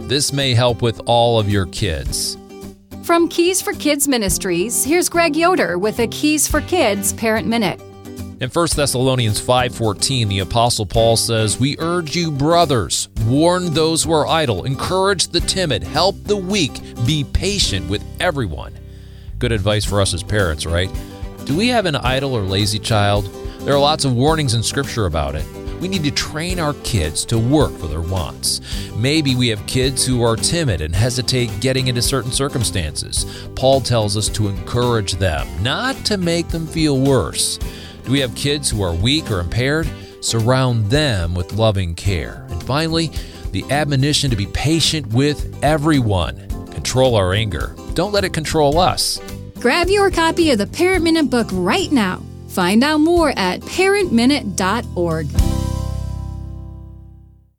This may help with all of your kids. From Keys for Kids Ministries, here's Greg Yoder with a Keys for Kids Parent Minute. In 1 Thessalonians 5:14, the Apostle Paul says, "We urge you, brothers, warn those who are idle, encourage the timid, help the weak, be patient with everyone." Good advice for us as parents, right? Do we have an idle or lazy child? There are lots of warnings in Scripture about it. We need to train our kids to work for their wants. Maybe we have kids who are timid and hesitate getting into certain circumstances. Paul tells us to encourage them, not to make them feel worse. Do we have kids who are weak or impaired? Surround them with loving care. And finally, the admonition to be patient with everyone. Control our anger. Don't let it control us. Grab your copy of the Parent Minute book right now. Find out more at parentminute.org.